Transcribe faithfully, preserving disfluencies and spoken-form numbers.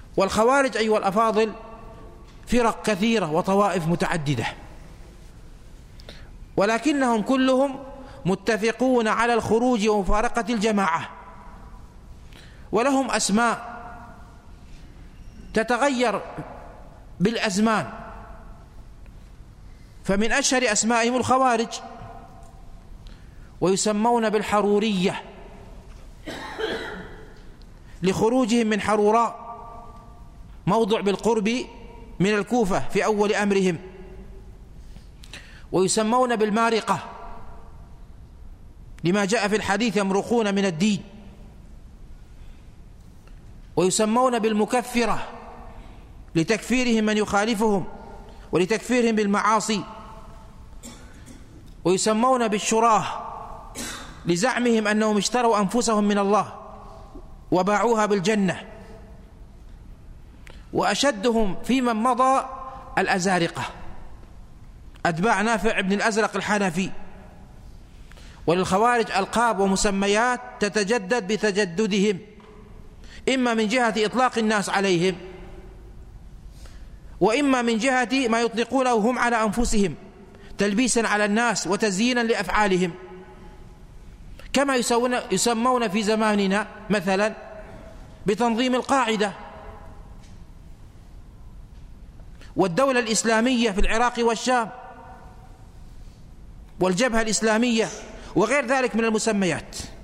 والخوارج أيها الأفاضل فرق كثيرة وطوائف متعددة، ولكنهم كلهم متفقون على الخروج ومفارقة الجماعة، ولهم أسماء تتغير بالأزمان. فمن أشهر أسمائهم الخوارج، ويسمون بالحرورية لخروجهم من حروراء، موضع بالقرب من الكوفة في أول أمرهم. ويسمون بالمارقة لما جاء في الحديث يمرقون من الدين. ويسمون بالمكفرة لتكفيرهم من يخالفهم ولتكفيرهم بالمعاصي. ويسمون بالشراه لزعمهم أنهم اشتروا أنفسهم من الله وباعوها بالجنة. وأشدهم في من مضى الأزارقة أتباع نافع بن الأزرق الحنفي. وللخوارج ألقاب ومسميات تتجدد بتجددهم، إما من جهة إطلاق الناس عليهم، وإما من جهة ما يطلقونه هم على أنفسهم تلبيسا على الناس وتزيينا لأفعالهم، كما يسمون في زماننا مثلا بتنظيم القاعدة والدولة الإسلامية في العراق والشام والجبهة الإسلامية وغير ذلك من المسميات.